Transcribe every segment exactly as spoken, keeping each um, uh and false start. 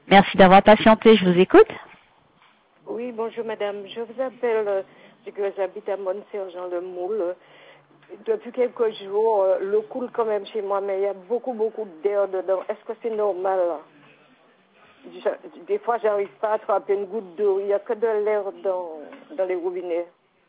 Merci d'avoir patienté, je vous écoute. Oui, bonjour madame. Je vous appelle, euh, c'est que j'habite à Mont-Sergent-le-Moule. Depuis quelques jours, euh, l'eau coule quand même chez moi, mais il y a beaucoup, beaucoup d'air dedans. Est-ce que c'est normal là? Je- Des fois, j'arrive pas à attraper une goutte d'eau. Il n'y a que de l'air dans, dans les robinets.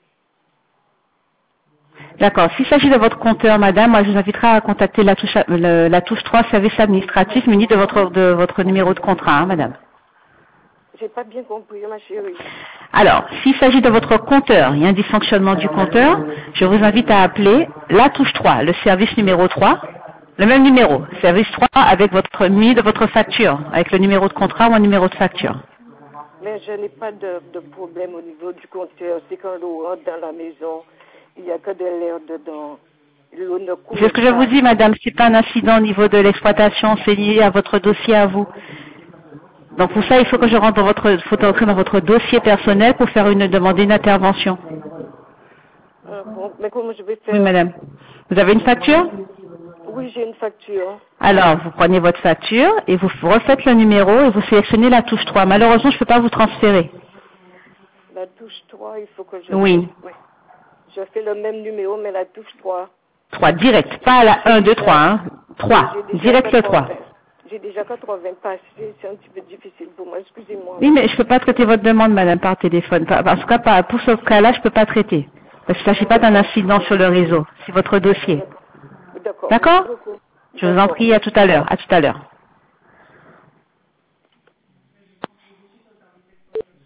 D'accord. S'il s'agit de votre compteur, madame, moi je vous inviterai à contacter la touche, le- la touche trois, service administratif, muni de votre, de votre numéro de contrat, hein, madame. J'ai pas bien compris, ma chérie. Alors, s'il s'agit de votre compteur, il y a un dysfonctionnement du compteur, je vous invite à appeler la touche trois, le service numéro trois, le même numéro, service trois avec votre muni de votre facture, avec le numéro de contrat ou un numéro de facture. Mais je n'ai pas de, de problème au niveau du compteur. C'est quand l'eau rentre dans la maison, il n'y a que de l'air dedans. L'eau ne coule C'est ce que je vous pas. dis, madame, c'est pas un incident au niveau de l'exploitation, c'est lié à votre dossier à vous. Donc pour ça, il faut que je rentre dans votre, faut entrer dans votre dossier personnel pour faire une demander une intervention. Ah bon, mais comment je vais Oui, faire? madame. Vous avez une facture? Oui, j'ai une facture. Alors, vous prenez votre facture et vous refaites le numéro et vous sélectionnez la touche trois. Malheureusement, je ne peux pas vous transférer. La touche trois, il faut que je Oui. fasse. Oui. Je fais le même numéro, mais la touche trois. trois, direct. Pas la J'ai un, deux, trois, déjà, hein. oui, trois. j'ai déjà Direct le trois. quatre-vingts. J'ai déjà quatre-vingts passés. C'est un petit peu difficile pour moi. Excusez-moi. Oui, mais je ne peux pas traiter votre demande, madame, par téléphone. Pas- En tout cas, pas- pour ce cas-là, je ne peux pas traiter. Parce qu'il ne s'agit pas d'un D'accord. incident sur le réseau. C'est votre dossier. D'accord. D'accord. Merci D'accord? beaucoup. Je vous en D'accord. prie, à tout à l'heure. À tout à l'heure.